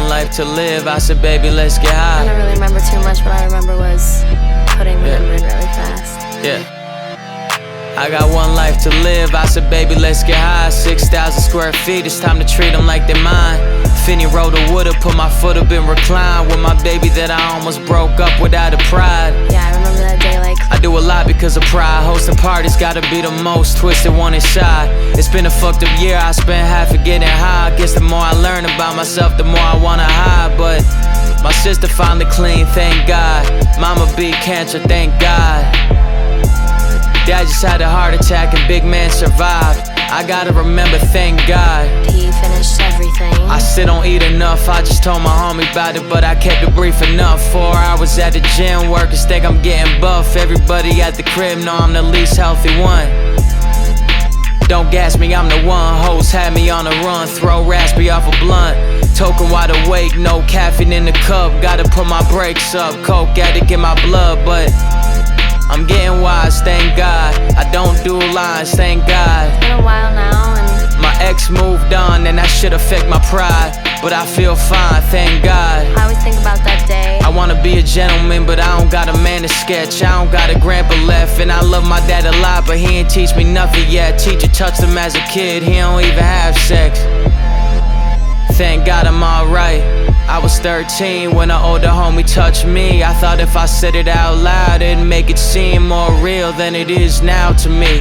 one life to live. I said, baby, let's get high. I don't really remember too much, but I remember was putting the number in really fast. Yeah. I got one life to live. I said, baby, let's get high. 6,000 square feet, it's time to treat them like they're mine. Finney rolled a wood up, put my foot up and recline with my baby that I almost broke up without a pride. Yeah, I remember that day like I do a lot because of pride. Hosting parties gotta be the most twisted one inside. It's been a fucked up year, I spent half of getting high. Guess the more I learn about myself, the more I wanna hide. But my sister finally clean, thank God. Mama beat cancer, thank God. Dad just had a heart attack and big man survived. I gotta remember, thank God. he finished everything. I still don't eat enough, I just told my homie about it, but I kept it brief enough. 4 hours at the gym, workers think I'm getting buff. Everybody at the crib know I'm the least healthy one. Don't gas me, I'm the one. Hoes had me on the run, throw raspy off a blunt. Token wide awake, no caffeine in the cup. Gotta put my brakes up, coke addict in my blood, but I'm getting wise, thank God. I don't do lines, thank God. It's been a while now and My ex moved on and that shit affect my pride, but I feel fine, thank God. I always think about that day. I wanna be a gentleman, but I don't got a man to sketch. I don't got a grandpa left, and I love my dad a lot, but he ain't teach me nothing yet. Teacher touched him as a kid, he don't even have sex. Thank God I'm alright. I was 13 when an older homie touched me. I thought if I said it out loud, it'd make it seem more real than it is now to me.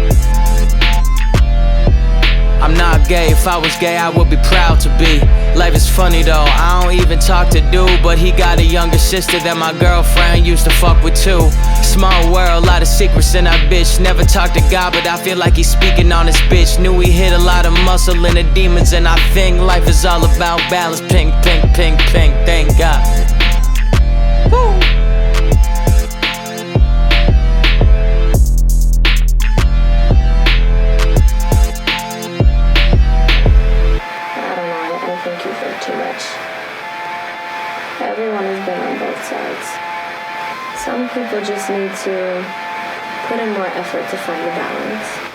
I'm not gay, if I was gay I would be proud to be. Life is funny though, I don't even talk to dude, but he got a younger sister that my girlfriend used to fuck with too. Small world, lot of secrets in that bitch. Never talked to God, but I feel like he's speaking on his bitch. Knew he hit a lot of muscle in the demons, and I think life is all about balance. Pink, pink, pink, pink, thank God. Woo! I think you think too much. Everyone has been on both sides. Some people just need to put in more effort to find the balance.